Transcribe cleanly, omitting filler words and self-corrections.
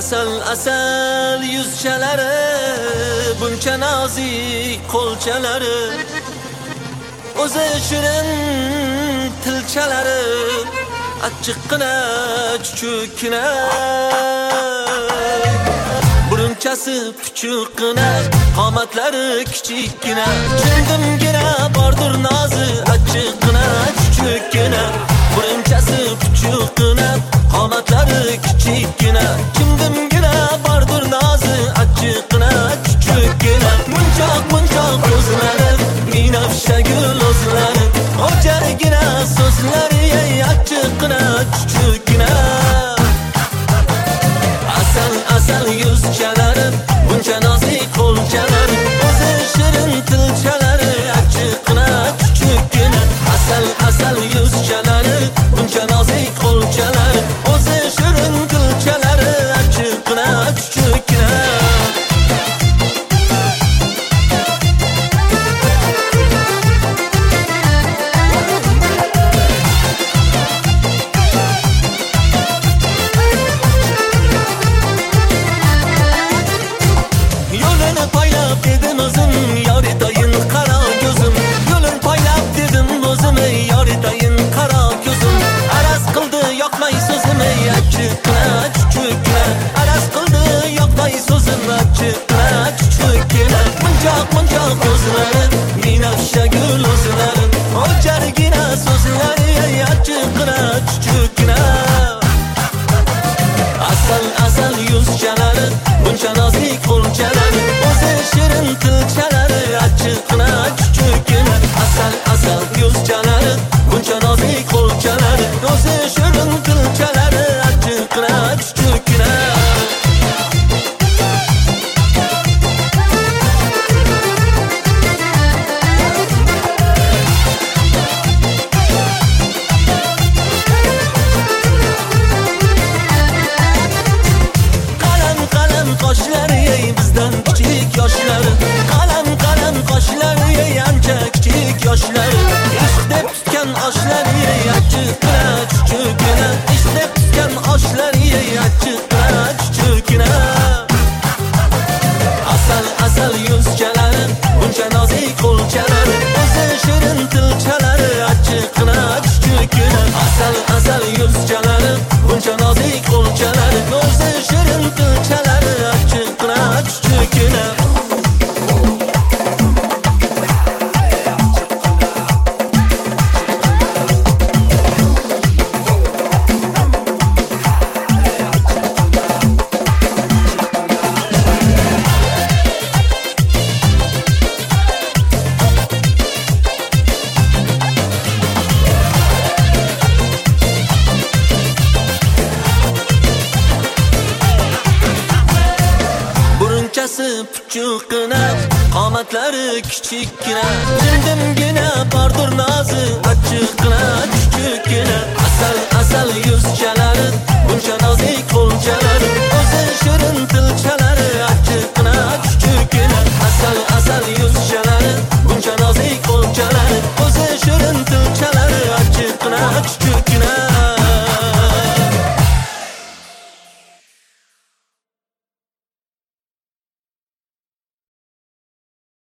Asal asal yüzchalari, buncha nozik qo'lchalari, o'zi shirin tilchalari, achchiqqina chuchukkina, burunchasi puchuqqina, qomatlari kichikkina, chimdimgina bordir nozi, achchiqqina chuchukkina, burunchasi puchuqqina, qomatlari kichikkina, chimdimgina bordir nozi, achchiqqina chuchukkina, munchoq ko'zlari, binafsha gul o'zlari, o'jargina so'zlari, achchiqqina chuchukkina. Asal asal yuzchalari, buncha nozik qo'lchalari, o'zi shirin tilchalari, achchiqqina chuchukkina. Asal asal yuzchalari, buncha nozik qo'lchalari, o'zi shirin tilchalari, achchiqqina chuchukkina. Munchoq ko'zlari, binafsha gul o'zlari, o'jargina so'zlari, achchiqqina chuchukkina. Asal asal yuzchalari, buncha nozik qo'lchalari, o'zi shirin tilchalari, achchiqqina chuchukkina. Asal asal yuzchalari, buncha nozik qo'lchalari, o'zi shirin tilchalari, achchiqqina chuchukkina. Bizdan kichik yoshlari, qalam qoshlari, ancha kichik yoshlari, ish deb tutgan oshlari, achchiqqina chuchukkina, ish deb tutgan oshlari, achchiqqina chuchukkina. Asal asal yuzchalari, buncha nozik qo'lchalari, o'zi shirin tilchalari, achchiqqina chuchukkina. Asal asal yuzchalari, buncha nozik qo'lchalari, o'zi shirin tilchalari, achchiqqina chuchukkina. Puchuqqina, qomatlari kichikkina, chimdimgina bordir nozi, achchiqqina chuchukkina. Asal asal yuzchalari, buncha nozik qo'lchalari, o'zi shirin tilchalari,